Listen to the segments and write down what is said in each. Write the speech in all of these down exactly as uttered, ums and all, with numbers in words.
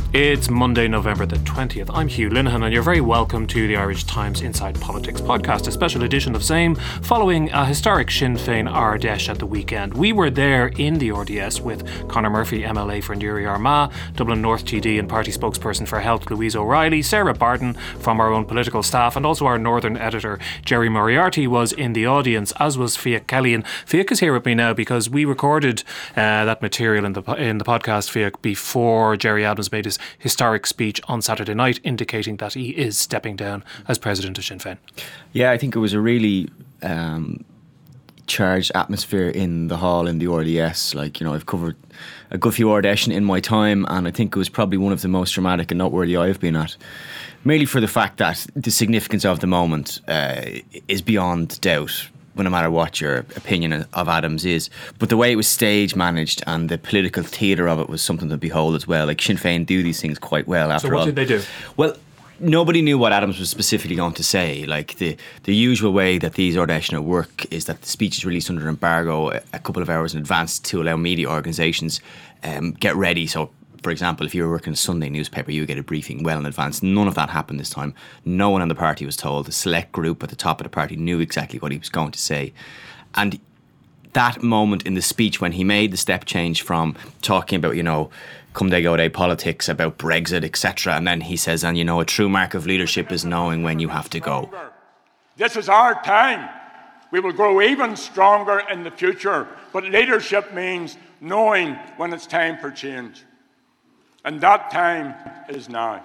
It's Monday, November the twentieth. I'm Hugh Linehan and you're very welcome to the Irish Times Inside Politics podcast, a special edition of Same, following a historic Sinn Féin Ardèche at the weekend. We were there in the R D S with Conor Murphy, M L A for Newry Armagh, Dublin North T D and party spokesperson for Health Louise O'Reilly, Sarah Barton from our own political staff, and also our Northern editor Jerry Moriarty was in the audience, as was Fiach Kelly. And Fiach is here with me now because we recorded uh, that material in the in the podcast, Fiach, before Gerry Adams made his historic speech on Saturday night, indicating that he is stepping down as president of Sinn Féin. Yeah, I think it was a really um, charged atmosphere in the hall in the R D S. Like, you know, I've covered a good few Ardèche in my time, and I think it was probably one of the most dramatic and noteworthy I've been at. Merely for the fact that the significance of the moment uh, is beyond doubt, no matter what your opinion of Adams is. But the way it was stage managed and the political theatre of it was something to behold as well. Like, Sinn Féin do these things quite well after all. So what all. did they do? Well, nobody knew what Adams was specifically going to say. Like, the, the usual way that these Ardèche work is that the speech is released under embargo a, a couple of hours in advance to allow media organisations um, get ready. So, for example, if you were working a Sunday newspaper, you would get a briefing well in advance. None of that happened this time. No one in the party was told. The select group at the top of the party knew exactly what he was going to say. And that moment in the speech when he made the step change from talking about, you know, cum de gode politics, about Brexit, et cetera, and then he says, and you know, a true mark of leadership is knowing when you have to go. This is our time. We will grow even stronger in the future. But leadership means knowing when it's time for change. And that time is now.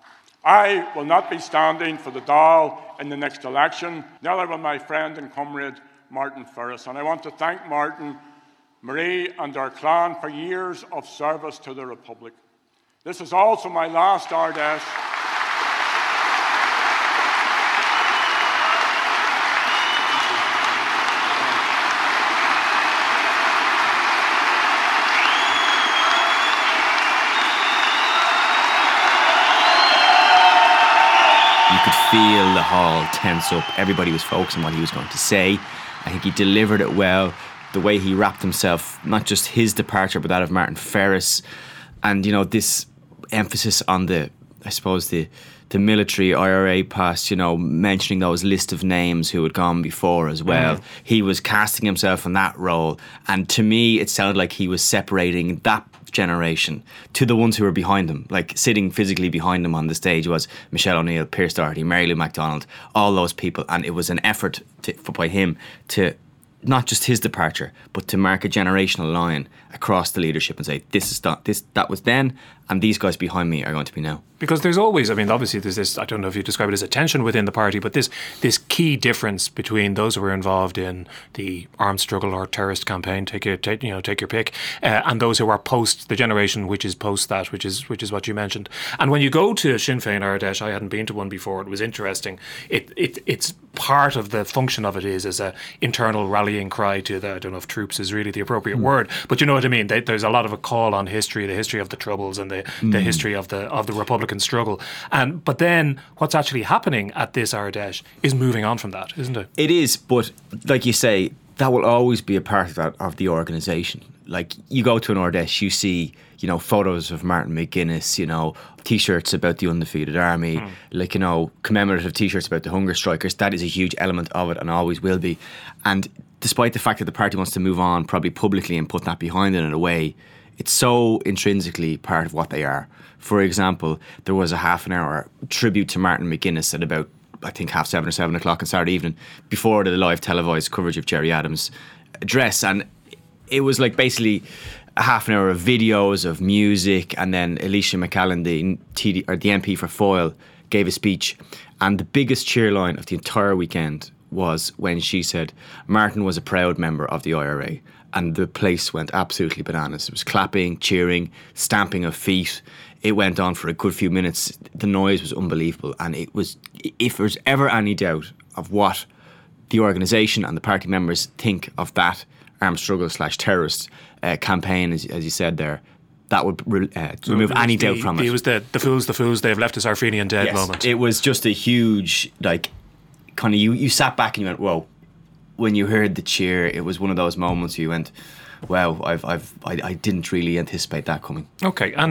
I will not be standing for the Dáil in the next election, neither will my friend and comrade Martin Ferris. And I want to thank Martin, Marie and our clan for years of service to the Republic. This is also my last Ardèche. You could feel the hall tense up. Everybody was focused on what he was going to say. I think he delivered it well. The way he wrapped himself, not just his departure, but that of Martin Ferris. And, you know, this emphasis on the, I suppose, the the military I R A past, you know, mentioning those list of names who had gone before as well. Mm. He was casting himself in that role. And to me, it sounded like he was separating that generation to the ones who were behind him. Like, sitting physically behind him on the stage was Michelle O'Neill, Pearse Doherty, Mary Lou McDonald, all those people. And it was an effort to, for, by him to not just his departure, but to mark a generational line across the leadership and say, this is that, this that was then, and these guys behind me are going to be now. Because there's always, I mean, obviously there's this, I don't know if you describe it as a tension within the party, but this this key difference between those who were involved in the armed struggle or terrorist campaign, take your, take, you know, take your pick, uh, and those who are post, the generation which is post that, which is which is what you mentioned. And when you go to Sinn Féin Ardèche, I hadn't been to one before, it was interesting. It it It's part of the function of it is as a internal rallying cry to the, I don't know if troops is really the appropriate mm. word, but you know what I mean. They, there's a lot of a call on history, the history of the Troubles and the, mm. the history of the of the Republican struggle. And but then what's actually happening at this Ardèche is moving on from that, isn't it? It is, but like you say, that will always be a part of that, of the organisation. Like, you go to an Ardèche, you see, you know, photos of Martin McGuinness, you know, T-shirts about the undefeated army, mm. like, you know, commemorative T-shirts about the hunger strikers. That is a huge element of it and always will be. And despite the fact that the party wants to move on probably publicly and put that behind it in a way, it's so intrinsically part of what they are. For example, there was a half an hour tribute to Martin McGuinness at about, I think, half seven or seven o'clock on Saturday evening before the live televised coverage of Gerry Adams' address. And it was like basically a half an hour of videos, of music, and then Alicia McCallan, the T D, or the M P for Foyle, gave a speech. And the biggest cheer line of the entire weekend was when she said Martin was a proud member of the I R A. And the place went absolutely bananas. It was clapping, cheering, stamping of feet. It went on for a good few minutes. The noise was unbelievable. And it was, if there's ever any doubt of what the organisation and the party members think of that armed struggle slash terrorist uh, campaign, as, as you said there, that would re- uh, so remove any the, doubt from it. It was the, the fools, the fools, they've left us Arfenian dead yes, moment. It was just a huge, like, kind of, you, you sat back and you went, whoa. When you heard the cheer, it was one of those moments where you went, wow, I've, I've, I, I didn't really anticipate that coming. Okay, and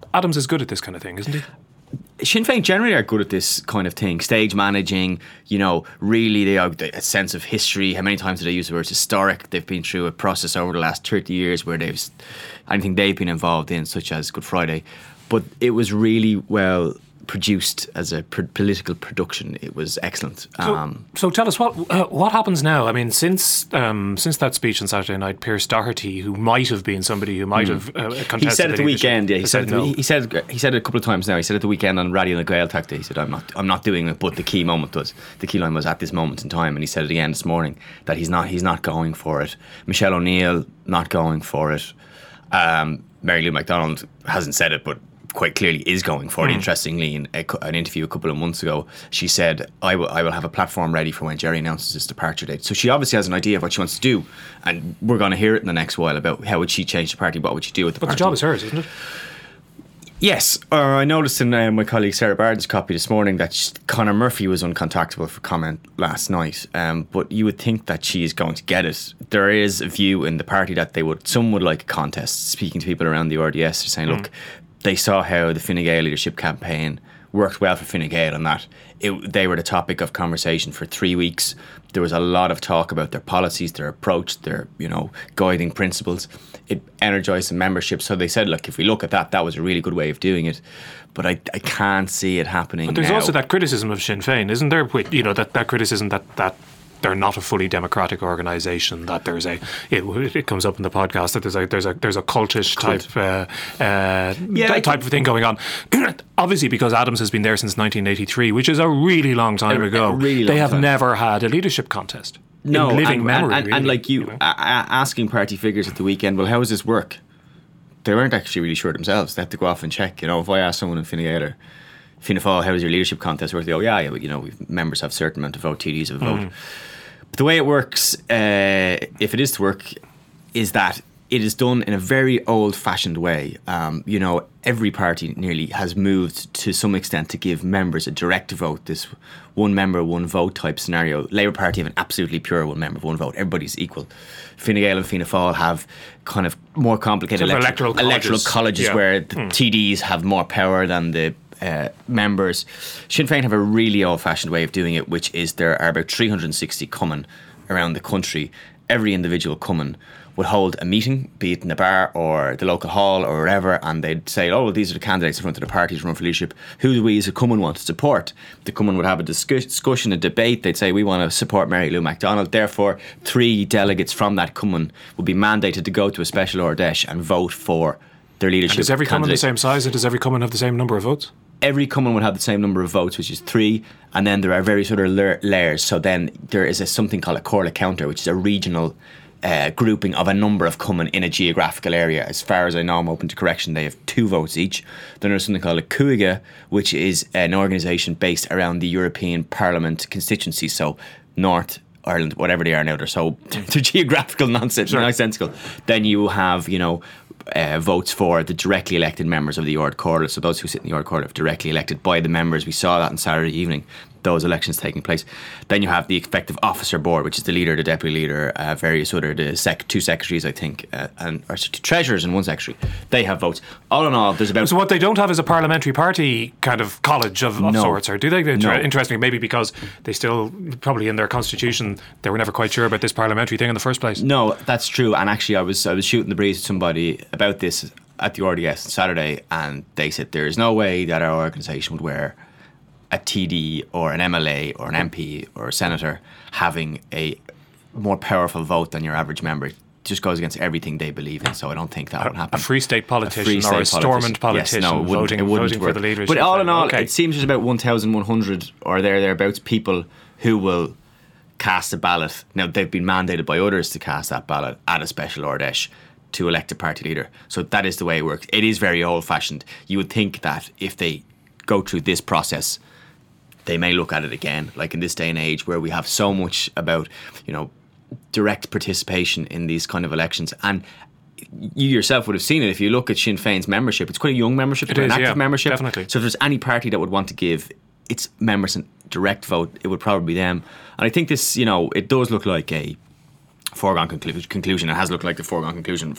Adams is good at this kind of thing, isn't he? Sinn Féin generally are good at this kind of thing, stage managing, you know, really they have a sense of history. How many times do they use the word historic? They've been through a process over the last thirty years where they've, anything they've been involved in, such as Good Friday. But it was really well produced as a pr- political production. It was excellent. So, Um, so tell us what uh, what happens now. I mean, since um, since that speech on Saturday night, Pierce Doherty, who might have been somebody who might have uh, contested, he said at the weekend. Yeah, he said, said no. he said he said it a couple of times now. He said at the weekend on Radio na Gaeltachta, he said, "I'm not, I'm not doing it." But the key moment was the key line was at this moment in time, and he said it again this morning that he's not, he's not going for it. Michelle O'Neill not going for it. Um, Mary Lou McDonald hasn't said it, but quite clearly is going for it. Mm. Interestingly, in a, an interview a couple of months ago, she said, I will, I will have a platform ready for when Jerry announces his departure date. So she obviously has an idea of what she wants to do, and we're going to hear it in the next while about how would she change the party, what would she do with the but party. But the job is hers, isn't it? Yes, uh, I noticed in uh, my colleague Sarah Barden's copy this morning that she, Conor Murphy was uncontactable for comment last night, um, but you would think that she is going to get it. There is a view in the party that they would, some would like a contest. Speaking to people around the R D S, they're saying, mm. look, they saw how the Fine Gael leadership campaign worked well for Fine Gael on that. It, they were the topic of conversation for three weeks. There was a lot of talk about their policies, their approach, their, you know, guiding principles. It energised the membership. So they said, look, if we look at that, that was a really good way of doing it. But I, I can't see it happening But there's now. also that criticism of Sinn Féin, isn't there? You know, that, that criticism that, that they're not a fully democratic organisation, that there's a, it, it comes up in the podcast that there's a there's a there's a cultish type uh, uh, yeah, t- type of thing going on. Obviously, because Adams has been there since nineteen eighty-three, which is a really long time a, ago. A really long they have time. never had a leadership contest. No, in living and, memory, and, really, and like you, you know? a- a- asking party figures at the weekend, well, how does this work? They weren't actually really sure themselves. They had to go off and check. You know, if I ask someone in Fine Gael or Fianna Fáil, how does your leadership contest work? They go, yeah, yeah, but you know, we've, members have a certain amount of vote, T Ds have a vote. Mm. But the way it works, uh, if it is to work, is that it is done in a very old-fashioned way. Um, you know, every party nearly has moved to some extent to give members a direct vote, this one member, one vote type scenario. Labour Party have an absolutely pure one member, one vote. Everybody's equal. Fine Gael and Fianna Fáil have kind of more complicated sort of electoral, electoral electoral colleges, colleges yeah. where the mm. T Ds have more power than the Uh, members. Sinn Féin have a really old-fashioned way of doing it, which is there are about three hundred sixty Cumann around the country. Every individual Cumann would hold a meeting, be it in a bar or the local hall or wherever, and they'd say, oh, well, these are the candidates in front of the parties run for leadership. Who do we as a Cumann want to support? The Cumann would have a discuss- discussion, a debate. They'd say, we want to support Mary Lou McDonald. Therefore, three delegates from that Cumann would be mandated to go to a special Ordesh and vote for their leadership. And does every Cumann the candidate. same size, and does every Cumann have the same number of votes? Every Cumann would have the same number of votes, which is three, and then there are various other la- layers. So then there is a, something called a Corla counter, which is a regional uh, grouping of a number of Cumann in a geographical area. As far as I know, I'm open to correction, they have two votes each. Then there's something called a Cuaige, which is an organisation based around the European Parliament constituency, so North Ireland, whatever they are now, they're so they're geographical nonsense, Sure. nonsensical. Then you have, you know, Uh, votes for the directly elected members of the Ard Corla. So those who sit in the Ard Corla are directly elected by the members. We saw that on Saturday evening, those elections taking place. Then you have the effective officer board, which is the leader, the deputy leader, uh, various other, the sec- two secretaries, I think, uh, and or two treasurers and one secretary. They have votes. All in all, there's about... So what they don't have is a parliamentary party kind of college of, of No. sorts, or do they? No. Interesting, maybe because they still, probably in their constitution, they were never quite sure about this parliamentary thing in the first place. No, that's true. And actually, I was I was shooting the breeze with somebody about this at the R D S on Saturday, and they said there is no way that our organisation would wear a T D or an M L A or an M P or a senator having a more powerful vote than your average member. It just goes against everything they believe in, so I don't think that A, would happen. a Free State politician A Free or a State Stormont politician. politician Yes, no, it wouldn't- voting, it wouldn't voting for work. the leadership. But all in all, okay. it seems there's about one thousand one hundred or there, thereabouts people who will cast a ballot. Now, they've been mandated by others to cast that ballot at a special Ordesh to elect a party leader. So that is the way it works. It is very old-fashioned. You would think that if they go through this process, they may look at it again, like in this day and age where we have so much about, you know, direct participation in these kind of elections. And you yourself would have seen it if you look at Sinn Féin's membership. It's quite a young membership, It quite is, an active yeah, membership. definitely. So if there's any party that would want to give its members a direct vote, it would probably be them. And I think this, you know, it does look like a foregone conclu- conclusion. It has looked like the foregone conclusion for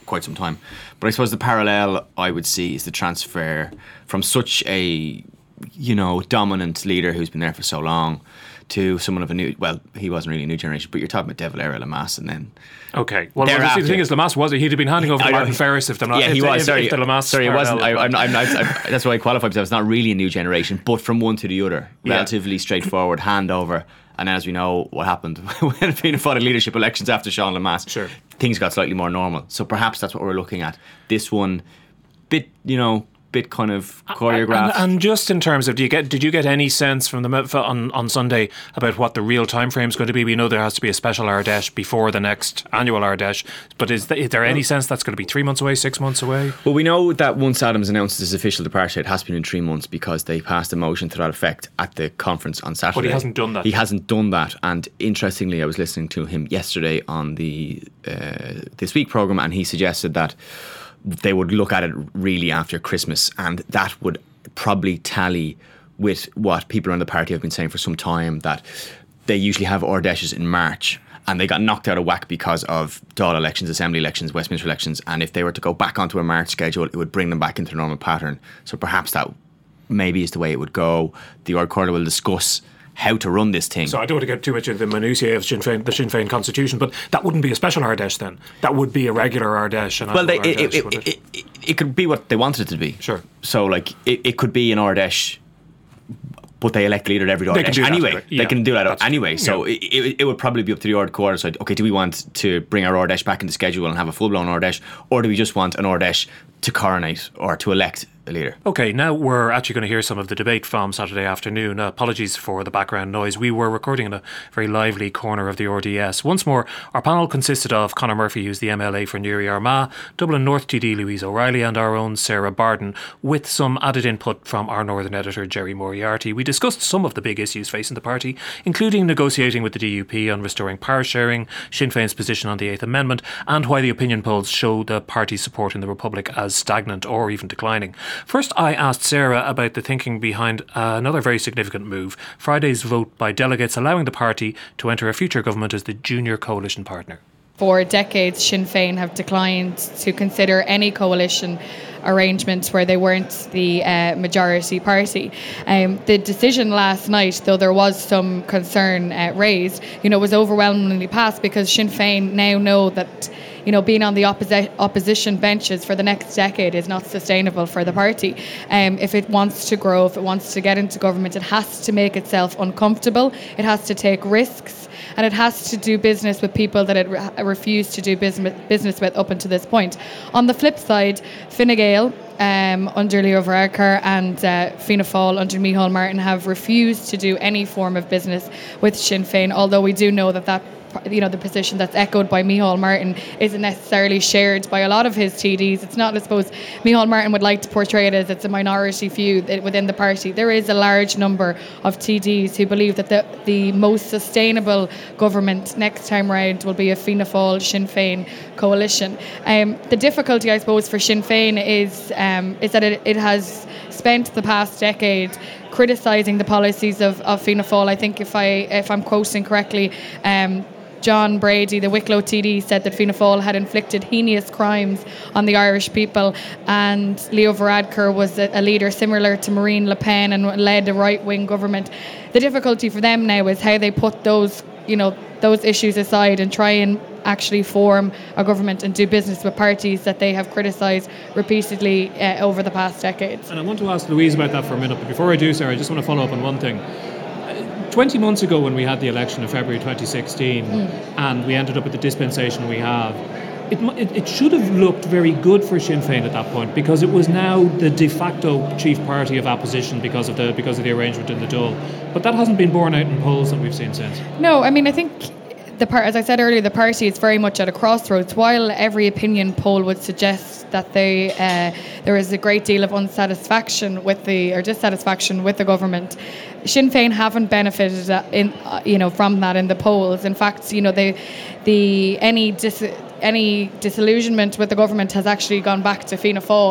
quite some time. But I suppose the parallel I would see is the transfer from such a, you know, dominant leader who's been there for so long to someone of a new, well, he wasn't really a new generation, but you're talking about De Valera, Lamass, and then... Okay. Well, well see, the thing is, Lamass was he'd have been handing over to Martin Ferris if the yeah, he if, was. If, sorry, if the Lamass sorry, it wasn't. I, I'm, I'm not, I'm, that's why I qualified because I was not really a new generation, but from one to the other, yeah. relatively straightforward handover. And as we know, what happened when Fianna Fáil had leadership elections after Sean Lamass, sure. things got slightly more normal. So perhaps that's what we're looking at. This one, bit, you know. Bit kind of choreographed. And, and just in terms of, do you get, did you get any sense from the on, on Sunday about what the real time frame is going to be? We know there has to be a special Ardèche before the next annual Ardèche, but is, the, is there any sense that's going to be three months away, six months away? Well, we know that once Adams announced his official departure, it has been in three months because they passed a motion to that effect at the conference on Saturday. But he hasn't done that. He hasn't done that. And interestingly, I was listening to him yesterday on the uh, This Week programme, and he suggested that they would look at it really after Christmas, and that would probably tally with what people around the party have been saying for some time, that they usually have Ardèches in March, and they got knocked out of whack because of Dáil elections, Assembly elections, Westminster elections, and if they were to go back onto a March schedule, it would bring them back into the normal pattern. So perhaps that maybe is the way it would go. The Ard Chorda will discuss how to run this thing. So I don't want to get too much into the minutiae of Sinn Féin, the Sinn Féin constitution, but that wouldn't be a special Ardèche then. That would be a regular Ardèche. And well, they, Ardèche, it, it, it, it, it could be what they wanted it to be. Sure. So, like, it, it could be an Ardèche, but they elect a leader at every Ardèche anyway. That, yeah, they can do that anyway. Yeah. So it, it, it would probably be up to the Ard Chorda side. Okay, do we want to bring our Ardèche back into schedule and have a full-blown Ardèche, or do we just want an Ardèche to coronate or to elect a leader? Okay, now we're actually going to hear some of the debate from Saturday afternoon. Uh, apologies for the background noise. We were recording in a very lively corner of the R D S. Once more, our panel consisted of Conor Murphy, who's the M L A for Newry Armagh, Dublin North T D Louise O'Reilly, and our own Sarah Barden, with some added input from our Northern editor Jerry Moriarty. We discussed some of the big issues facing the party, including negotiating with the D U P on restoring power sharing, Sinn Féin's position on the Eighth Amendment, and why the opinion polls show the party's support in the Republic as stagnant or even declining. First, I asked Sarah about the thinking behind uh, another very significant move, Friday's vote by delegates allowing the party to enter a future government as the junior coalition partner. For decades, Sinn Féin have declined to consider any coalition arrangements where they weren't the uh, majority party. Um, the decision last night, though there was some concern uh, raised, you know, was overwhelmingly passed because Sinn Féin now know that, you know, being on the opposi- opposition benches for the next decade is not sustainable for the party. Um, if it wants to grow, if it wants to get into government, it has to make itself uncomfortable. It has to take risks, and it has to do business with people that it re- refused to do business business with up until this point. On the flip side, Fine Gael, um, under Leo Varadkar, and uh, Fianna Fáil under Micheál Martin have refused to do any form of business with Sinn Féin, although we do know that that you know, the position that's echoed by Micheál Martin isn't necessarily shared by a lot of his T Ds. It's not, I suppose, Micheál Martin would like to portray it as it's a minority view within the party. There is a large number of T Ds who believe that the, the most sustainable government next time round will be a Fianna Fáil Sinn Féin coalition. Um, the difficulty, I suppose, for Sinn Féin is um, is that it, it has spent the past decade criticising the policies of, of Fianna Fáil. I think if I if I'm quoting correctly, um, John Brady, the Wicklow T D, said that Fianna Fáil had inflicted heinous crimes on the Irish people, and Leo Varadkar was a, a leader similar to Marine Le Pen and led a right-wing government. The difficulty for them now is how they put those, you know, those issues aside and try and actually form a government and do business with parties that they have criticised repeatedly uh, over the past decades. And I want to ask Louise about that for a minute, but before I do, Sarah, I just want to follow up on one thing. twenty months ago when we had the election in February twenty sixteen mm. and we ended up with the dispensation we have, it, it, it should have looked very good for Sinn Féin at that point, because it was now the de facto chief party of opposition because of the because of the arrangement in the Dáil. But that hasn't been borne out in polls that we've seen since. No, I mean, I think the part, as I said earlier, the party is very much at a crossroads. While every opinion poll would suggest that they uh, there is a great deal of unsatisfaction with the or dissatisfaction with the government, Sinn Féin haven't benefited in uh, you know from that in the polls. In fact, you know they the any dis, any disillusionment with the government has actually gone back to Fianna Fáil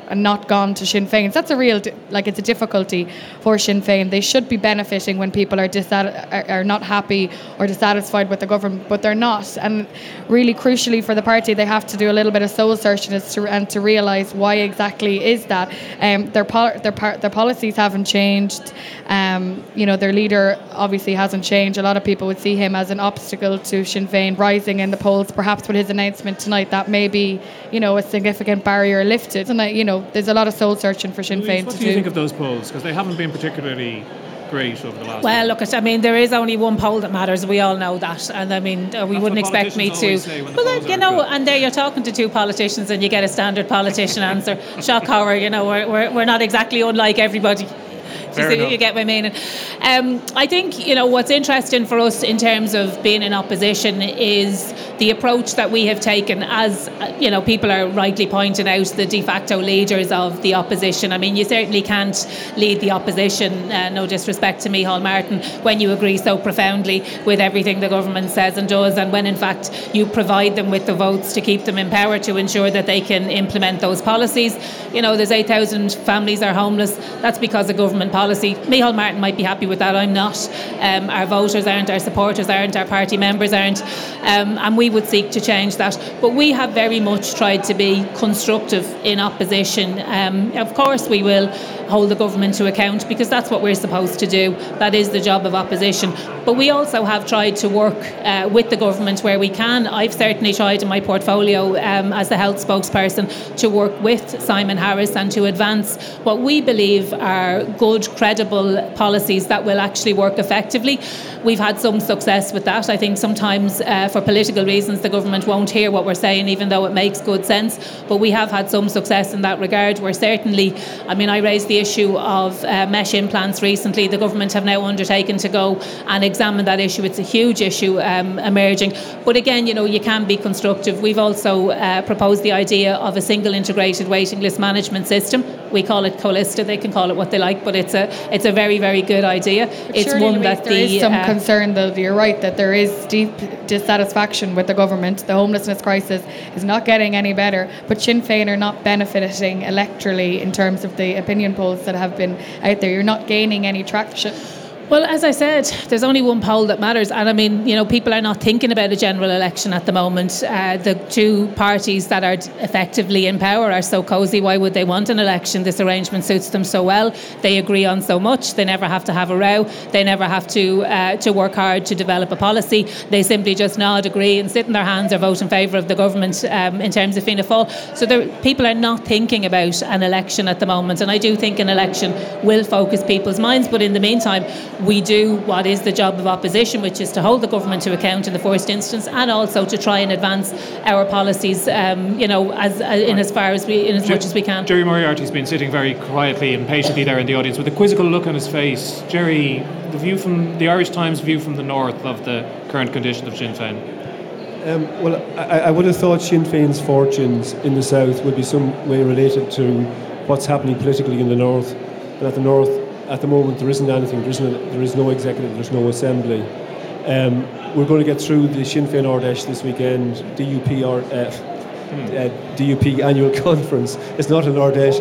and not gone to Sinn Féin. So that's a real, like, it's a difficulty for Sinn Féin. They should be benefiting when people are, dissat- are, are not happy or dissatisfied with the government, but they're not. And really crucially for the party, they have to do a little bit of soul searching as to, and to realise why exactly is that. Um, their, pol- their, par- their policies haven't changed. Um, you know, their leader obviously hasn't changed. A lot of people would see him as an obstacle to Sinn Féin rising in the polls. Perhaps with his announcement tonight, that may be, you know, a significant barrier lifted. And, I, you know, there's a lot of soul searching for Sinn Féin what to do. What do you do. think of those polls? Because they haven't been particularly great over the last Well, year. look, at, I mean, there is only one poll that matters. We all know that, and I mean, uh, we That's wouldn't what expect me to. politicians always say when the Well, polls you aren't know, good. and there you're talking to two politicians, and you get a standard politician answer. Shock horror, you know, we're, we're we're not exactly unlike everybody. Fair You, enough. you get my meaning. Um, I think, you know, what's interesting for us in terms of being in opposition is the approach that we have taken as, uh, you know, people are rightly pointing out, the de facto leaders of the opposition. I mean, you certainly can't lead the opposition, uh, no disrespect to Micheál Martin, when you agree so profoundly with everything the government says and does, and when in fact you provide them with the votes to keep them in power to ensure that they can implement those policies. You know, there's eight thousand families are homeless. That's because of government policy. Micheál Martin might be happy with that. I'm not. Um, our voters aren't, our supporters aren't, our party members aren't, um, and we would seek to change that. But we have very much tried to be constructive in opposition. Um, of course we will hold the government to account, because that's what we're supposed to do. That is the job of opposition. But we also have tried to work uh, with the government where we can. I've certainly tried in my portfolio um, as the health spokesperson to work with Simon Harris and to advance what we believe are good, credible policies that will actually work effectively. We've had some success with that. I think sometimes uh, for political reasons the government won't hear what we're saying, even though it makes good sense. But we have had some success in that regard. We're certainly, I mean, I raised the issue of uh, mesh implants recently. The government have now undertaken to go and examine that issue. It's a huge issue um, emerging. But again, you know, you can be constructive. We've also uh, proposed the idea of a single integrated waiting list management system. We call it Colista. They can call it what they like, but it's a it's a very, very good idea. But it's surely, one Louise, that there the is some uh, concern, though. You're right that there is deep dissatisfaction with the government. The homelessness crisis is not getting any better, but Sinn Féin are not benefiting electorally in terms of the opinion polls that have been out there. You're not gaining any traction. Well, as I said, there's only one poll that matters. And I mean, you know, people are not thinking about a general election at the moment. Uh, the two parties that are effectively in power are so cosy. Why would they want an election? This arrangement suits them so well. They agree on so much. They never have to have a row. They never have to uh, to work hard to develop a policy. They simply just nod, agree and sit in their hands or vote in favour of the government um, in terms of Fianna Fáil. So there, people are not thinking about an election at the moment. And I do think an election will focus people's minds. But in the meantime, we do what is the job of opposition, which is to hold the government to account in the first instance, and also to try and advance our policies, um, you know, as uh, in as far as we, in as much as we can. Jerry Moriarty's been sitting very quietly and patiently there in the audience with a quizzical look on his face. Jerry, the view from the Irish Times view from the north of the current condition of Sinn Féin. Um, well, I, I would have thought Sinn Féin's fortunes in the south would be some way related to what's happening politically in the north. But at the north, at the moment, there isn't anything. There, isn't a, there is no executive. There's no assembly. Um, we're going to get through the Sinn Féin Ardesh this weekend. D U P or uh, hmm. uh, D U P annual conference. It's not an Ardesh.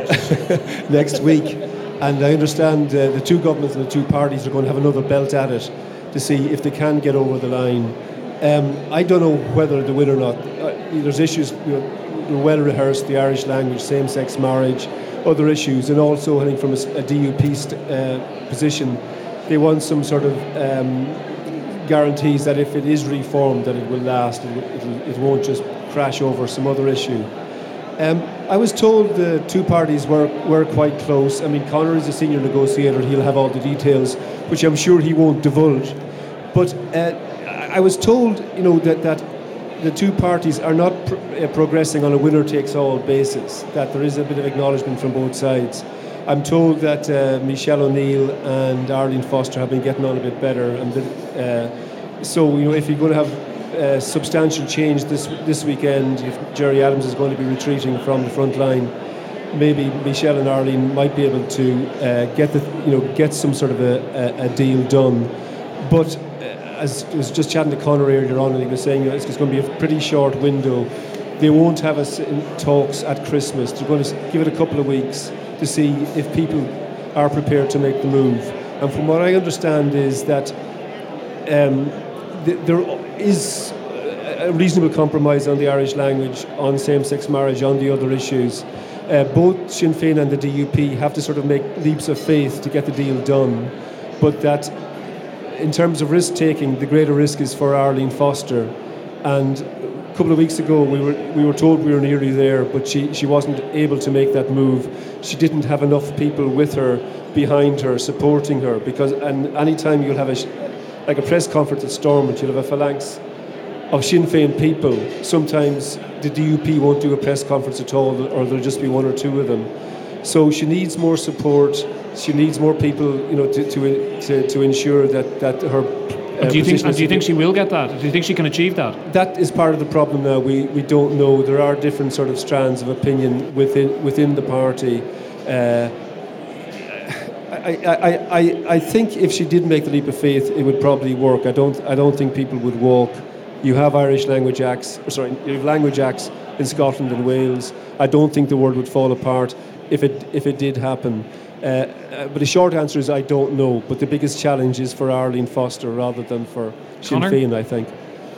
Next week, and I understand uh, the two governments and the two parties are going to have another belt at it to see if they can get over the line. Um, I don't know whether they will or not. Uh, there's issues, you know, well rehearsed, the Irish language, same-sex marriage, other issues, and also I think from a, a D U P st- uh, position, they want some sort of um, guarantees that if it is reformed, that it will last, it, it'll, it won't just crash over some other issue. Um, I was told the two parties were, were quite close. I mean, Conor is a senior negotiator, he'll have all the details, which I'm sure he won't divulge. But uh, I was told, you know, that, that the two parties are not pr- uh, progressing on a winner-takes-all basis, that there is a bit of acknowledgement from both sides. I'm told that uh, Michelle O'Neill and Arlene Foster have been getting on a bit better, and uh, so, you know, if you're going to have uh, substantial change this this weekend, if Gerry Adams is going to be retreating from the front line, maybe Michelle and Arlene might be able to uh, get the you know get some sort of a, a, a deal done. But uh, as I was just chatting to Conor earlier on, and he was saying, you know, it's, it's going to be a pretty short window They won't have us in talks at Christmas. They're going to give it a couple of weeks to see if people are prepared to make the move. And from what I understand is that um, th- there is a reasonable compromise on the Irish language, on same-sex marriage, on the other issues. Uh, both Sinn Féin and the D U P have to sort of make leaps of faith to get the deal done, but that in terms of risk-taking, the greater risk is for Arlene Foster. And a couple of weeks ago, we were we were told we were nearly there, but she, she wasn't able to make that move. She didn't have enough people with her, behind her, supporting her. Because and any time you'll have a like a press conference at Stormont, you'll have a phalanx of Sinn Féin people. Sometimes the D U P won't do a press conference at all, or there'll just be one or two of them. So she needs more support. She needs more people, you know, to to to, to ensure that that her. Uh, do you think? And do you think she will get that? Do you think she can achieve that? That is part of the problem now. We we don't know. There are different sort of strands of opinion within within the party. Uh, I, I, I, I think if she did make the leap of faith, it would probably work. I don't I don't think people would walk. You have Irish language acts, or sorry, you have language acts in Scotland and Wales. I don't think the world would fall apart if it if it did happen. Uh, uh, but the short answer is I don't know. But the biggest challenge is for Arlene Foster rather than for Sinn Féin, I think.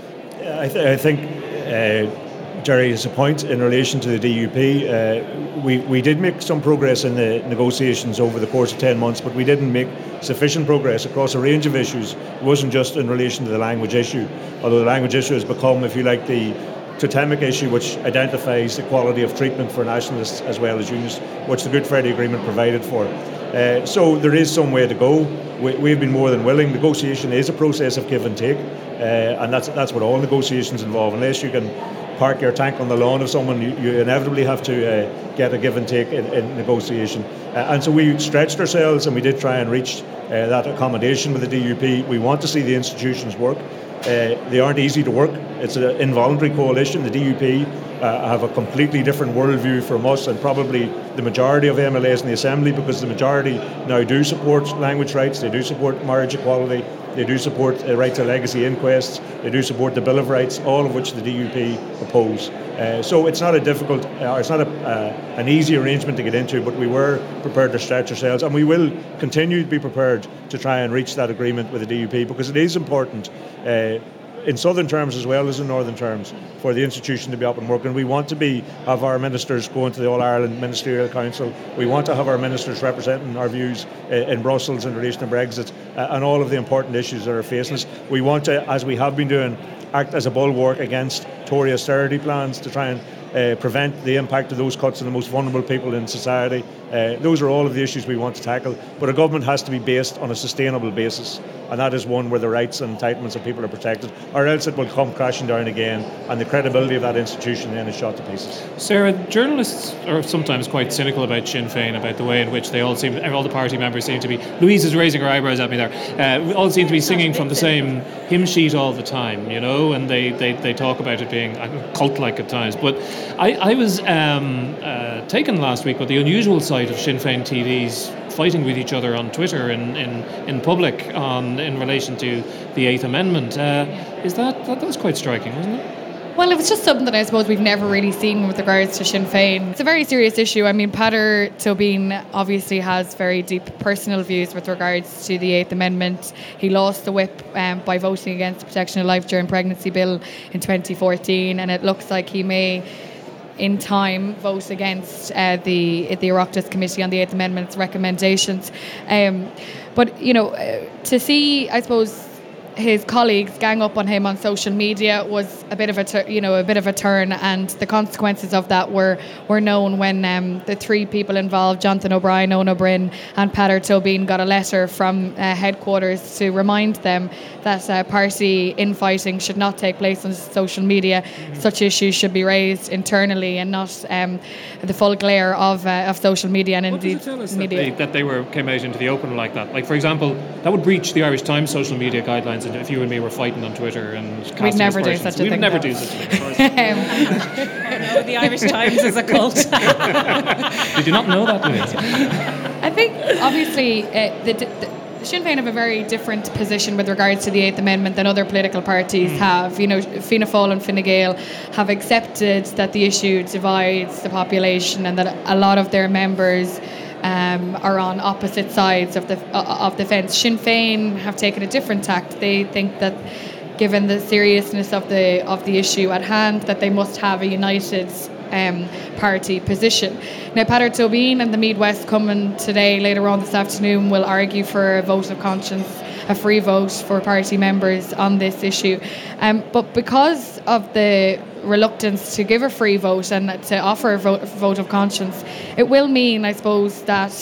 I, th- I think uh, Jerry has a point in relation to the D U P. Uh, we, we did make some progress in the negotiations over the course of ten months, but we didn't make sufficient progress across a range of issues. It wasn't just in relation to the language issue, although the language issue has become, if you like, the totemic issue which identifies equality of treatment for nationalists as well as unionists, which the Good Friday Agreement provided for. Uh, so there is some way to go. We, we've been more than willing. Negotiation is a process of give and take, uh, and that's that's what all negotiations involve. Unless you can park your tank on the lawn of someone, you, you inevitably have to uh, get a give and take in, in negotiation. Uh, and so we stretched ourselves, and we did try and reach uh, that accommodation with the D U P. We want to see the institutions work. Uh, they aren't easy to work. It's an involuntary coalition. The D U P uh, have a completely different worldview from us and probably the majority of M L As in the Assembly, because the majority now do support language rights, they do support marriage equality, they do support uh, right to legacy inquests, they do support the Bill of Rights, all of which the D U P oppose. Uh, so it's not a difficult, uh, it's not a, uh, an easy arrangement to get into, but we were prepared to stretch ourselves, and we will continue to be prepared to try and reach that agreement with the D U P, because it is important uh, in southern terms as well as in northern terms for the institution to be up and working. We want to be have our ministers going to the All-Ireland Ministerial Council. We want to have our ministers representing our views uh, in Brussels in relation to Brexit uh, and all of the important issues that are facing us. We want to, as we have been doing, act as a bulwark against Tory austerity plans to try and uh, prevent the impact of those cuts on the most vulnerable people in society. Uh, those are all of the issues we want to tackle, but a government has to be based on a sustainable basis, and that is one where the rights and entitlements of people are protected, or else it will come crashing down again, and the credibility of that institution then is shot to pieces. Sarah, journalists are sometimes quite cynical about Sinn Féin, about the way in which they all seem, all the party members seem to be, Louise is raising her eyebrows at me there, uh, all seem to be singing from the same hymn sheet all the time, you know, and they, they, they talk about it being cult-like at times. But I, I was um, uh, taken last week with the unusual sight of Sinn Féin T Ds fighting with each other on Twitter in, in, in public on in relation to the Eighth Amendment. Uh, is that, that that was quite striking, wasn't it? Well, it was just something that I suppose we've never really seen with regards to Sinn Féin. It's a very serious issue. I mean, Peadar Tóibín obviously has very deep personal views with regards to the Eighth Amendment. He lost the whip um, by voting against the Protection of Life During Pregnancy Bill in twenty fourteen, and it looks like he may, in time, vote against uh, the the Oireachtas Committee on the Eighth Amendment's recommendations. Um, but, you know, uh, to see, I suppose, his colleagues gang up on him on social media was a bit of a tur- you know a bit of a turn, and the consequences of that were were known when um, the three people involved, Jonathan O'Brien, Owen O'Brien and Peadar Tóibín, got a letter from uh, headquarters to remind them that uh, party infighting should not take place on social media. Mm-hmm. Such issues should be raised internally and not um, the full glare of uh, of social media and what indeed does it tell us media. That they, that they were came out into the open like that. Like, for example, that would breach the Irish Times social media guidelines if you and me were fighting on Twitter and casting We'd never do such a We'd thing. We'd never no. do such a thing. Of course. No, the Irish Times is a cult. Did you not know that, Louise? I think obviously uh, the, the Sinn Féin have a very different position with regards to the Eighth Amendment than other political parties mm. have. You know, Fianna Fáil and Fine Gael have accepted that the issue divides the population and that a lot of their members um, are on opposite sides of the uh, of the fence. Sinn Féin have taken a different tact. They think that, given the seriousness of the of the issue at hand, that they must have a united Um, party position. Now, Peadar Tóibín and the Meath West coming today, later on this afternoon, will argue for a vote of conscience, a free vote for party members on this issue. Um, but because of the reluctance to give a free vote and to offer a vote, a vote of conscience, it will mean, I suppose, that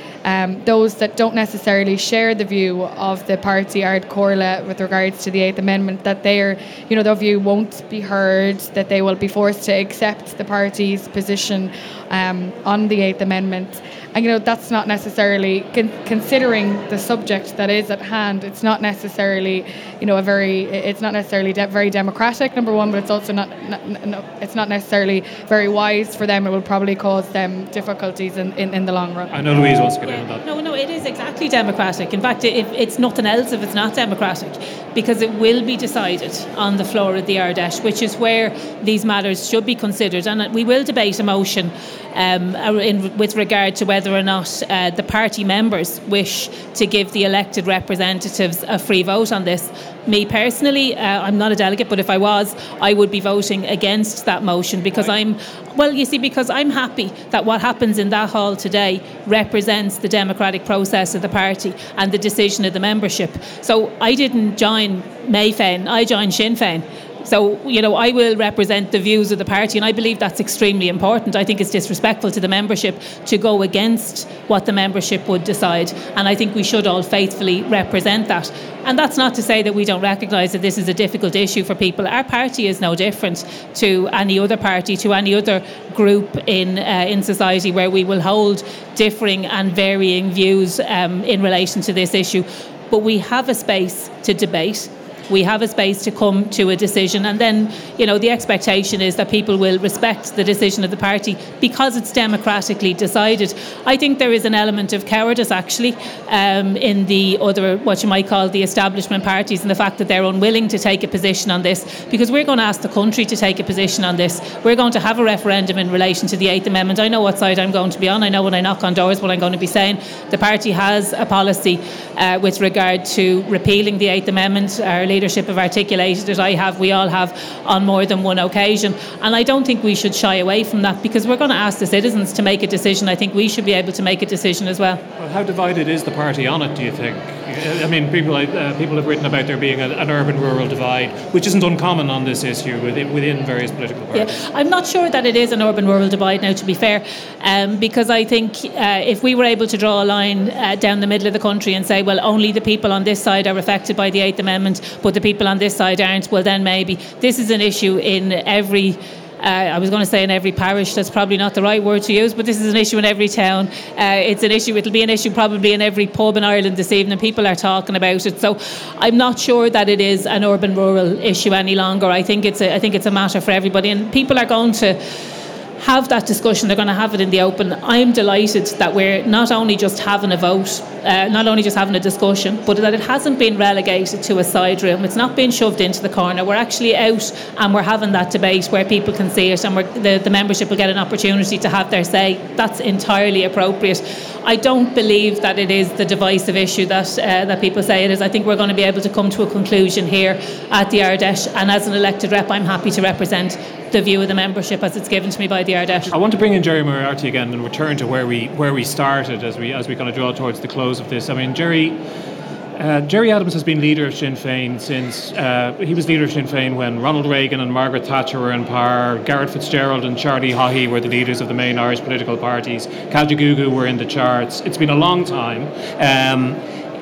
Um, those that don't necessarily share the view of the party Ard Comhairle with regards to the Eighth Amendment, that their, you know, their view won't be heard, that they will be forced to accept the party's position um, on the Eighth Amendment. And, you know, that's not necessarily, con- considering the subject that is at hand, it's not necessarily, you know, a very, it's not necessarily de- very democratic, number one, but it's also not, not, no, it's not necessarily very wise for them. It will probably cause them difficulties in, in, in the long run. I know Louise wants to get in on that. No, no, it is exactly democratic. In fact, it, it's nothing else if it's not democratic, because it will be decided on the floor of the Ardèche, which is where these matters should be considered. And we will debate a motion um, in, with regard to whether or not uh, the party members wish to give the elected representatives a free vote on this. Me personally, uh, I'm not a delegate, but if I was, I would be voting against that motion, because I'm, well, you see, because I'm happy that what happens in that hall today represents the democratic process of the party and the decision of the membership. So I didn't join May Féin, I joined Sinn Féin. So, you know, I will represent the views of the party, and I believe that's extremely important. I think it's disrespectful to the membership to go against what the membership would decide, and I think we should all faithfully represent that. And that's not to say that we don't recognise that this is a difficult issue for people. Our party is no different to any other party, to any other group in uh, in society where we will hold differing and varying views um, in relation to this issue. But we have a space to debate. We have a space to come to a decision, and then, you know, the expectation is that people will respect the decision of the party because it's democratically decided. I think there is an element of cowardice, actually, um, in the other, what you might call the establishment parties, and the fact that they're unwilling to take a position on this, because we're going to ask the country to take a position on this. We're going to have a referendum in relation to the Eighth Amendment. I know what side I'm going to be on. I know when I knock on doors what I'm going to be saying. The party has a policy uh, with regard to repealing the Eighth Amendment. Our leadership have articulated it. I have, we all have, on more than one occasion, and I don't think we should shy away from that, because we're going to ask the citizens to make a decision. I think we should be able to make a decision as well. Well, how divided is the party on it, do you think? I mean, people uh, people have written about there being a, an urban-rural divide, which isn't uncommon on this issue within, within various political parties. Yeah, I'm not sure that it is an urban-rural divide now, to be fair, um, because I think uh, if we were able to draw a line uh, down the middle of the country and say, well, only the people on this side are affected by the Eighth Amendment, but the people on this side aren't, well, then maybe. This is an issue in every Uh, I was going to say in every parish. That's probably not the right word to use, but this is an issue in every town. Uh, it's an issue, it'll be an issue probably in every pub in Ireland this evening. People are talking about it. So I'm not sure that it is an urban-rural issue any longer. I think it's a, I think it's a matter for everybody, and people are going to have that discussion. They're going to have it in the open. I'm delighted that we're not only just having a vote, uh, not only just having a discussion, but that it hasn't been relegated to a side room. It's not been shoved into the corner. We're actually out and we're having that debate where people can see it, and we're, the, the membership will get an opportunity to have their say. That's entirely appropriate. I don't believe that it is the divisive issue that uh, that people say it is. I think we're going to be able to come to a conclusion here at the Ardèche, and as an elected rep, I'm happy to represent the view of the membership as it's given to me by the Ardèche. I want to bring in Gerry Moriarty again and return to where we where we started as we as we kind of draw towards the close of this. I mean, Gerry. Uh, Gerry Adams has been leader of Sinn Féin since uh, he was leader of Sinn Féin when Ronald Reagan and Margaret Thatcher were in power. Garrett Fitzgerald and Charlie Haughey were the leaders of the main Irish political parties. Caljagugu were in the charts. It's been a long time. Um,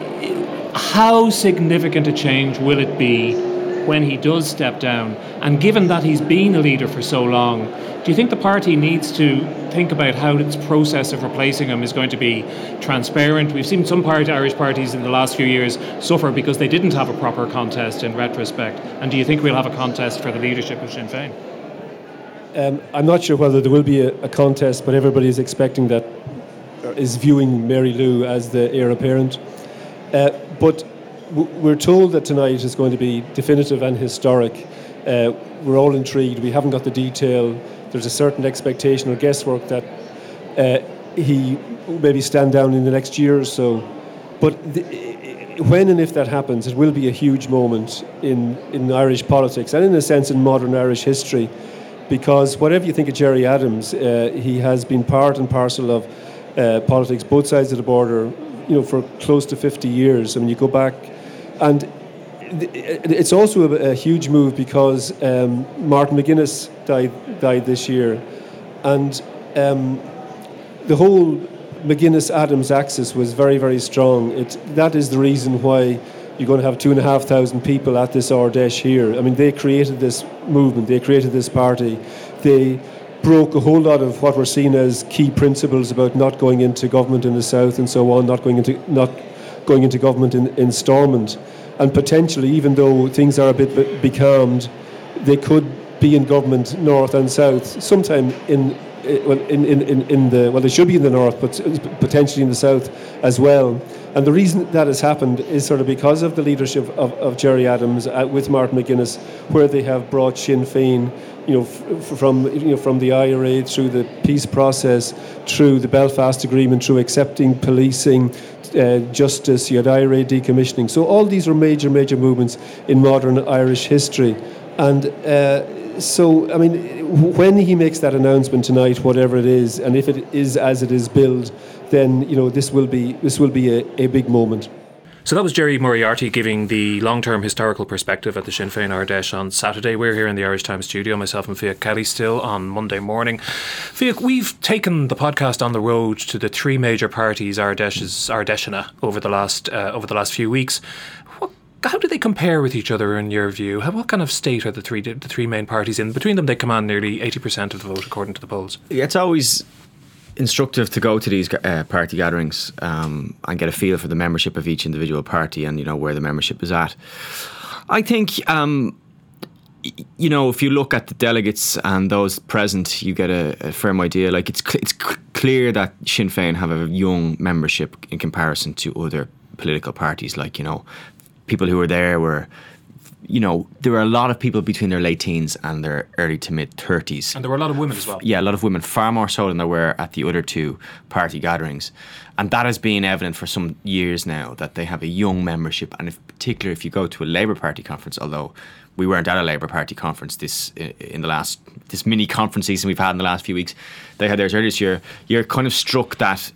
how significant a change will it be when he does step down? And given that he's been a leader for so long, do you think the party needs to think about how its process of replacing him is going to be transparent? We've seen some party, Irish parties in the last few years suffer because they didn't have a proper contest in retrospect. And do you think we'll have a contest for the leadership of Sinn Féin? Um, I'm not sure whether there will be a, a contest, but everybody is expecting that, is viewing Mary Lou as the heir apparent. Uh, but w- we're told that tonight is going to be definitive and historic. Uh, we're all intrigued. We haven't got the detail. There's a certain expectation or guesswork that uh, he maybe stand down in the next year or so. But the, when and if that happens, it will be a huge moment in, in Irish politics and in a sense in modern Irish history, because whatever you think of Gerry Adams, uh, he has been part and parcel of uh, politics both sides of the border, you know, for close to fifty years. I mean, you go back, and it's also a, a huge move because um, Martin McGuinness died died this year, and um, the whole McGuinness-Adams axis was very, very strong. It, that is the reason why you're going to have two and a half thousand people at this Ard Fheis here. I mean, they created this movement, they created this party, they broke a whole lot of what were seen as key principles about not going into government in the south and so on, not going into not going into government in, in Stormont, and potentially, even though things are a bit becalmed, they could be in government north and south sometime in. Well, in, in, in the well, they should be in the north, but potentially in the south as well. And the reason that has happened is sort of because of the leadership of, of Gerry Adams uh, with Martin McGuinness, where they have brought Sinn Féin, you know, f- from you know from the I R A through the peace process, through the Belfast Agreement, through accepting policing, uh, justice. You had I R A decommissioning. So all these are major, major movements in modern Irish history, and. Uh, So, I mean, when he makes that announcement tonight, whatever it is, and if it is as it is billed, then, you know, this will be this will be a, a big moment. So that was Gerry Moriarty giving the long-term historical perspective at the Sinn Féin Ard Fheis on Saturday. We're here in the Irish Times studio, myself and Fiach Kelly still on Monday morning. Fiach, we've taken the podcast on the road to the three major parties Ard Fheis's Ard Fheisina over the last uh, over the last few weeks. What How do they compare with each other in your view? How, what kind of state are the three the three main parties in? Between them, they command nearly eighty percent of the vote, according to the polls. Yeah, it's always instructive to go to these uh, party gatherings um, and get a feel for the membership of each individual party and, you know, where the membership is at. I think, um, y- you know, if you look at the delegates and those present, you get a, a firm idea. Like, it's cl- it's c- clear that Sinn Féin have a young membership in comparison to other political parties. Like, you know, people who were there were, you know, there were a lot of people between their late teens and their early to mid thirties. And there were a lot of women as well. Yeah, a lot of women, far more so than there were at the other two party gatherings. And that has been evident for some years now, that they have a young membership. And in particular, if you go to a Labour Party conference, although we weren't at a Labour Party conference this in the last, this mini conference season we've had in the last few weeks, they had theirs earlier this year, you're kind of struck that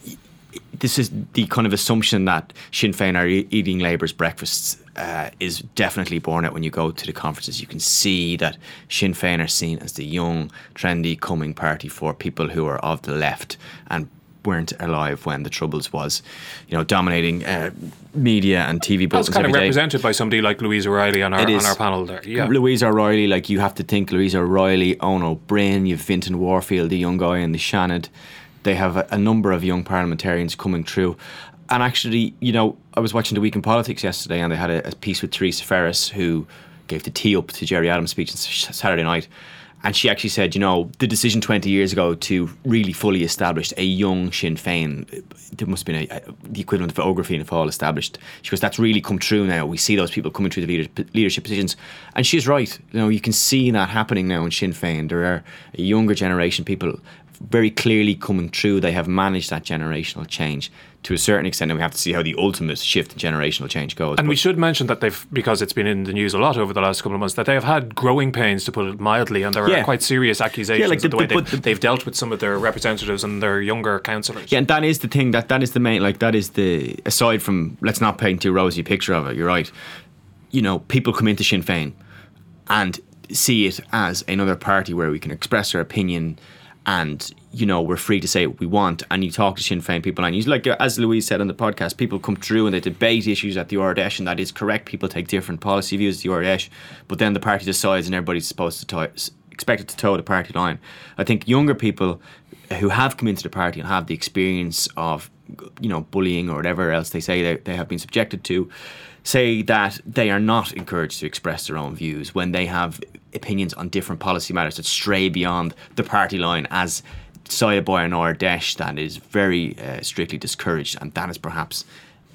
this is the kind of assumption that Sinn Féin are e- eating Labour's breakfasts uh, is definitely borne out when you go to the conferences. You can see that Sinn Féin are seen as the young, trendy, coming party for people who are of the left and weren't alive when the Troubles was, you know, dominating uh, media and T V bulletins That's kind every of day. represented by somebody like Louise O'Reilly on our, on our panel there. Yeah. Louise O'Reilly, like you have to think Louise O'Reilly, Owen O'Brien, you've Vinton Warfield, the young guy in the Shannon. They have a, a number of young parliamentarians coming through. And actually, you know, I was watching The Week in Politics yesterday and they had a, a piece with Theresa Ferris, who gave the tee up to Gerry Adams' speech on Saturday night. And she actually said, you know, the decision twenty years ago to really fully establish a young Sinn Féin, there must have been a, a, the equivalent of Ogre Fianna Fáil established. She goes, that's really come true now. We see those people coming through the leader, leadership positions. And she's right. You know, you can see that happening now in Sinn Féin. There are a younger generation, people very clearly coming through. They have managed that generational change to a certain extent, and we have to see how the ultimate shift in generational change goes. And but we should mention that they've, because it's been in the news a lot over the last couple of months, that they have had growing pains, to put it mildly, and there yeah. are quite serious accusations yeah, like the, of the way the, they've, the, they've dealt with some of their representatives and their younger councillors. Yeah, and that is the thing, that that is the main, like that is the, aside from, let's not paint too rosy a picture of it, you're right, you know, people come into Sinn Féin and see it as another party where we can express our opinion and, you know, we're free to say what we want. And you talk to Sinn Féin people, and you, like as Louise said on the podcast, people come through and they debate issues at the Ard Fheis, and that is correct. People take different policy views at the Ard Fheis, but then the party decides and everybody's supposed to toe, expected to toe the party line. I think younger people who have come into the party and have the experience of, you know, bullying or whatever else they say they, they have been subjected to, say that they are not encouraged to express their own views when they have opinions on different policy matters that stray beyond the party line, as decided by an Ard Fheis, that is very uh, strictly discouraged, and that is perhaps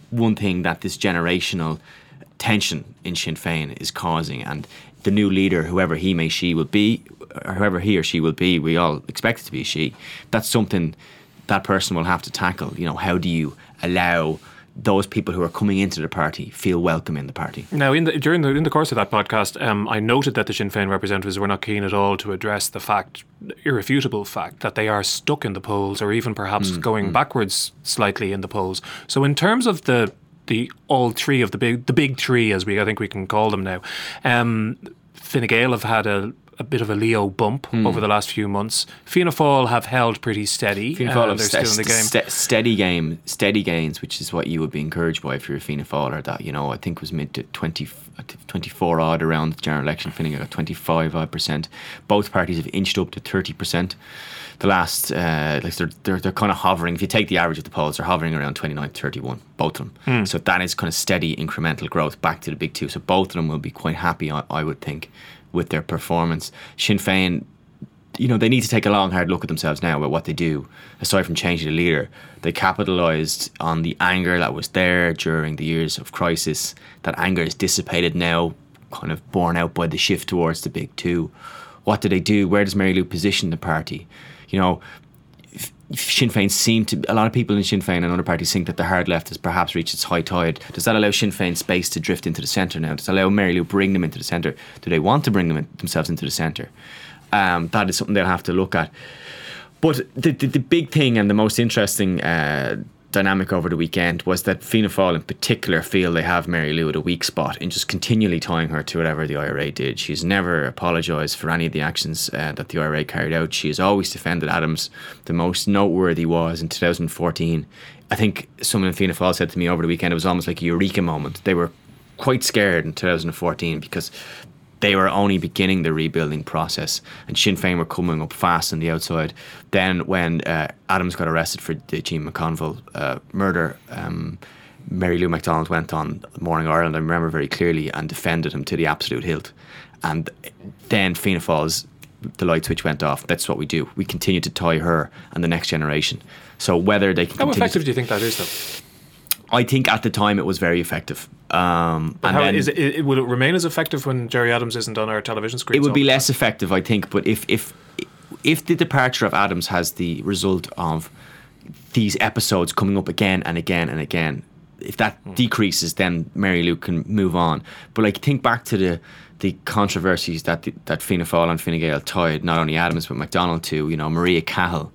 one thing that this generational tension in Sinn Féin is causing, and the new leader, whoever he may she will be, or whoever he or she will be, we all expect it to be a she. That's something that person will have to tackle. You know, how do you allow those people who are coming into the party feel welcome in the party? Now, in the, during the in the course of that podcast, um, I noted that the Sinn Féin representatives were not keen at all to address the fact, irrefutable fact, that they are stuck in the polls, or even perhaps mm, going mm. backwards slightly in the polls. So, in terms of the the all three of the big the big three, as we I think we can call them now, um, Fine Gael have had a a bit of a Leo bump mm. over the last few months. Fianna Fáil have held pretty steady. Fianna Fáil uh, have they're st- still in the game. St- steady game, steady gains, which is what you would be encouraged by if you're a Fianna Fáiler. That, you know, I think was mid to twenty, twenty-four odd around the general election. Fine Gael got twenty-five odd percent. Both parties have inched up to thirty percent. The last, uh, like they're, they're they're kind of hovering. If you take the average of the polls, they're hovering around twenty-nine to thirty-one, both of them. Mm. So that is kind of steady incremental growth back to the big two. So both of them will be quite happy, I, I would think, with their performance. Sinn Féin, you know, they need to take a long, hard look at themselves now about what they do. Aside from changing the leader, they capitalised on the anger that was there during the years of crisis. That anger is dissipated now, kind of borne out by the shift towards the big two. What do they do? Where does Mary Lou position the party? You know, Sinn Féin seem to, a lot of people in Sinn Féin and other parties think that the hard left has perhaps reached its high tide. Does that allow Sinn Féin space to drift into the centre now? Does that allow Mary Lou bring them into the centre? Do they want to bring them in, themselves into the centre? Um, that is something they'll have to look at. But the, the, the big thing and the most interesting uh, dynamic over the weekend was that Fianna Fáil in particular feel they have Mary Lou at a weak spot in just continually tying her to whatever the I R A did. She's never apologised for any of the actions uh, that the I R A carried out. She has always defended Adams. The most noteworthy was in two thousand fourteen. I think someone in Fianna Fáil said to me over the weekend it was almost like a eureka moment. They were quite scared in two thousand fourteen because they were only beginning the rebuilding process, and Sinn Féin were coming up fast on the outside. Then when uh, Adams got arrested for the Jean McConville uh, murder, um, Mary Lou McDonald went on Morning Ireland, I remember very clearly, and defended him to the absolute hilt. And then Fianna Fáil's, the light switch went off. That's what we do. We continue to tie her and the next generation. So whether they can How continue effective to, do you think that is, though? I think at the time it was very effective. Um, but and how, then is it, it, will it remain as effective when Gerry Adams isn't on our television screens? It would be less effective, I think. But if if if the departure of Adams has the result of these episodes coming up again and again and again, if that mm. decreases, then Mary Lou can move on. But like, think back to the the controversies that the, that Fianna Fáil and Fine Gael tied not only Adams but MacDonald to. You know, Maria Cahill.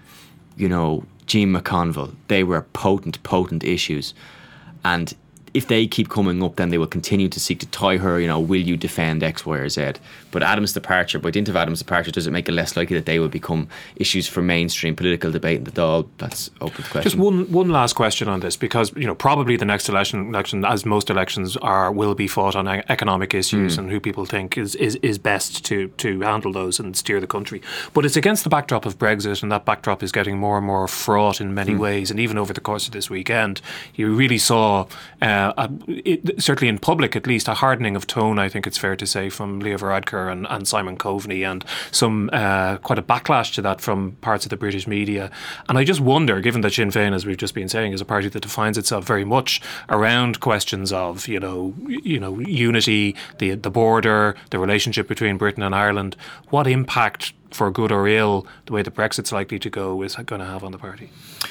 You know, Jean McConville. They were potent, potent issues, and if they keep coming up, then they will continue to seek to tie her, you know, will you defend X, Y or Z? But Adams' departure, by dint of Adams' departure, does it make it less likely that they will become issues for mainstream political debate in the Dáil? That's open to question. Just one one last question on this, because, you know, probably the next election, election as most elections are, will be fought on economic issues mm. and who people think is, is, is best to, to handle those and steer the country. But it's against the backdrop of Brexit, and that backdrop is getting more and more fraught in many mm. ways. And even over the course of this weekend, you really saw... Uh, Uh, it, certainly in public at least, a hardening of tone, I think it's fair to say, from Leo Varadkar and, and Simon Coveney, and some uh, quite a backlash to that from parts of the British media. And I just wonder, given that Sinn Féin, as we've just been saying, is a party that defines itself very much around questions of, you know, you know, unity, the the border, the relationship between Britain and Ireland, what impact, for good or ill, the way that Brexit's likely to go is going to have on the party?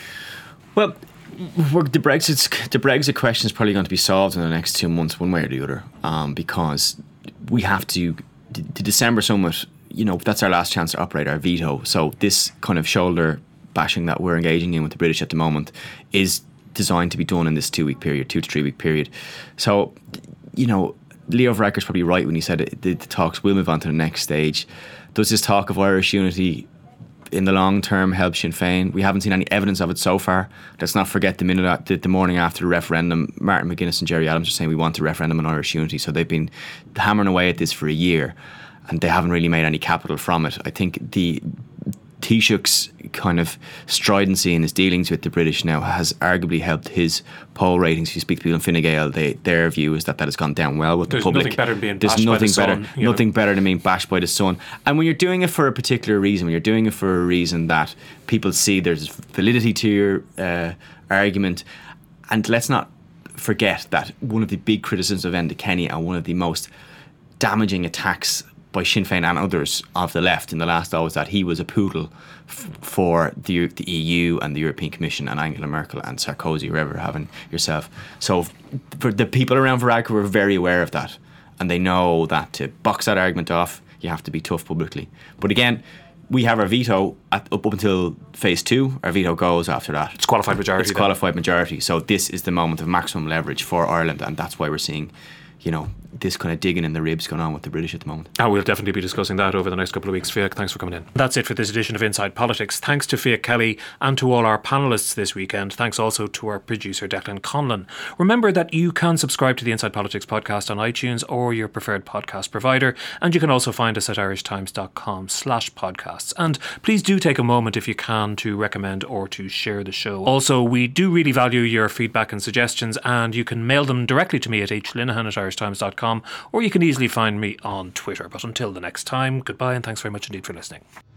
Well, the Brexit the Brexit question is probably going to be solved in the next two months, one way or the other, um, because we have to. The December summit, you know, that's our last chance to operate our veto. So this kind of shoulder bashing that we're engaging in with the British at the moment is designed to be done in this two week period, two to three week period. So, you know, Leo Varadkar's probably right when he said it, the, the talks will move on to the next stage. Does this talk of Irish unity in the long term help Sinn Féin? We haven't seen any evidence of it so far. Let's not forget the minute the, the morning after the referendum, Martin McGuinness and Gerry Adams are saying we want a referendum on Irish unity. So they've been hammering away at this for a year, and they haven't really made any capital from it. I think the Taoiseach's kind of stridency in his dealings with the British now has arguably helped his poll ratings. If you speak to people in Fine Gael, they, their view is that that has gone down well with There's the public. Nothing better than being There's bashed nothing by the better, sun, nothing know? better than being bashed by the sun. And when you're doing it for a particular reason, when you're doing it for a reason that people see there's validity to your uh, argument, and let's not forget that one of the big criticisms of Enda Kenny and one of the most damaging attacks by Sinn Féin and others of the left in the last hour was that he was a poodle f- for the, the E U and the European Commission and Angela Merkel and Sarkozy, whoever having yourself. So for the people around Varadkar were very aware of that, and they know that to box that argument off, you have to be tough publicly. But again, we have our veto at, up, up until phase two. Our veto goes after that. It's qualified majority. It's then. qualified majority. So this is the moment of maximum leverage for Ireland, and that's why we're seeing, you know, this kind of digging in the ribs going on with the British at the moment. And we'll definitely be discussing that over the next couple of weeks. Fiach, thanks for coming in. That's it for this edition of Inside Politics. Thanks to Fiach Kelly and to all our panellists this weekend. Thanks also to our producer Declan Conlon. Remember that you can subscribe to the Inside Politics podcast on iTunes or your preferred podcast provider, and you can also find us at irishtimes.com slash podcasts. And please do take a moment, if you can, to recommend or to share the show. Also, we do really value your feedback and suggestions, and you can mail them directly to me at hlinehan at irishtimes dot com, or you can easily find me on Twitter. But until the next time, goodbye and thanks very much indeed for listening.